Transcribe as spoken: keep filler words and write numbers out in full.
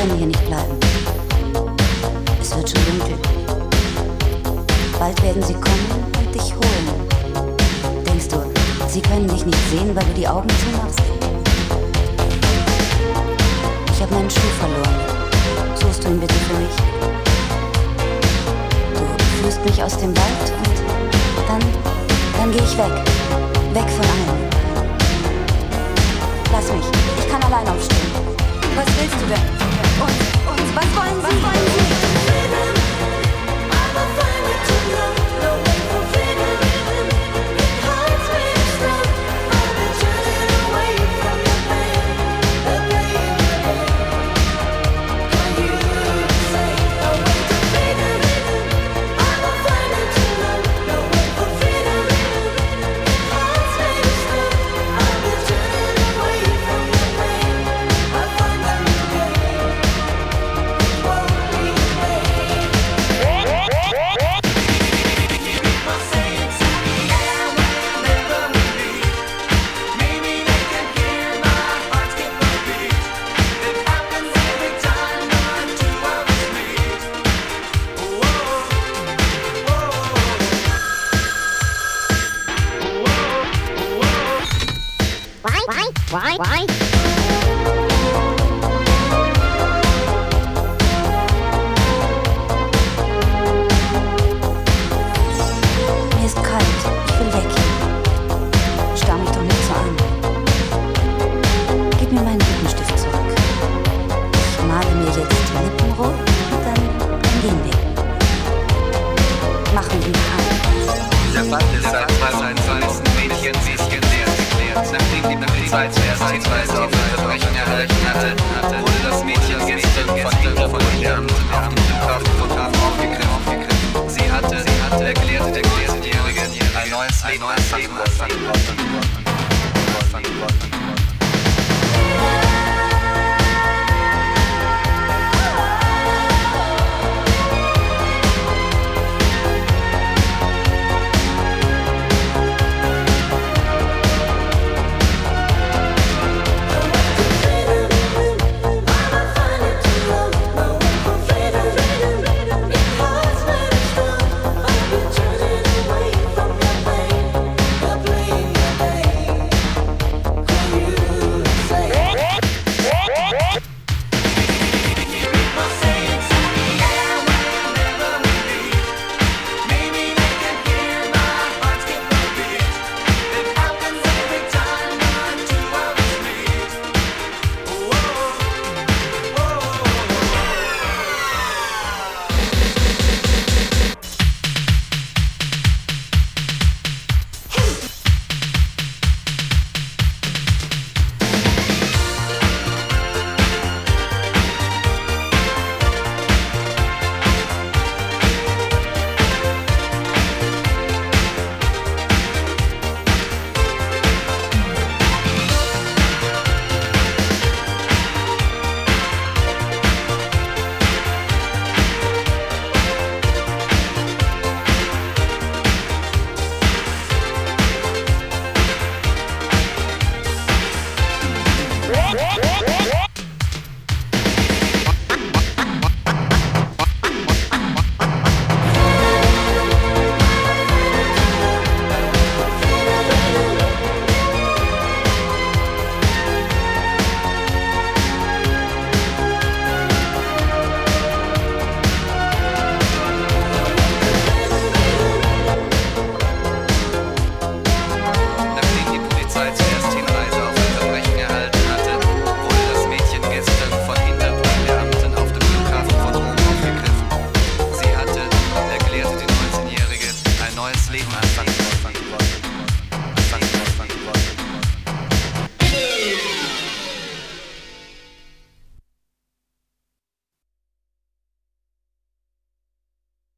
können hier nicht bleiben. Es wird schon dunkel. Bald werden sie kommen und dich holen. Denkst du, sie können dich nicht sehen, weil du die Augen zumachst? Ich habe meinen Schuh verloren. Suchst du ihn bitte für mich? Du führst mich aus dem Wald und dann, dann gehe ich weg. Weg von allem. Lass mich, ich kann allein aufstehen. Was willst du denn? Und, und, was wollen Sie? Was wollen Sie? Why? Why? Mir ist kalt, ich will weg. Starr mich doch nicht so an. Gib mir meinen Lippenstift zurück. Ich male mir jetzt die Lippen rot und dann, dann gehen wir. Machen wir an. Der Fall ist seit zwei vermissten Mädchen, sie ist gelehrt, geklärt. Nachdem die Polizei zuerst Hinweise auf ein Verbrechen erhalten hatte, wurde das Mädchen gestern von Interpol Beamten auf dem Flughafenfotograf aufgegriffen. Sie hatte, sie hatte, erklärte der Jährige, ein neues Leben anfangen wollen.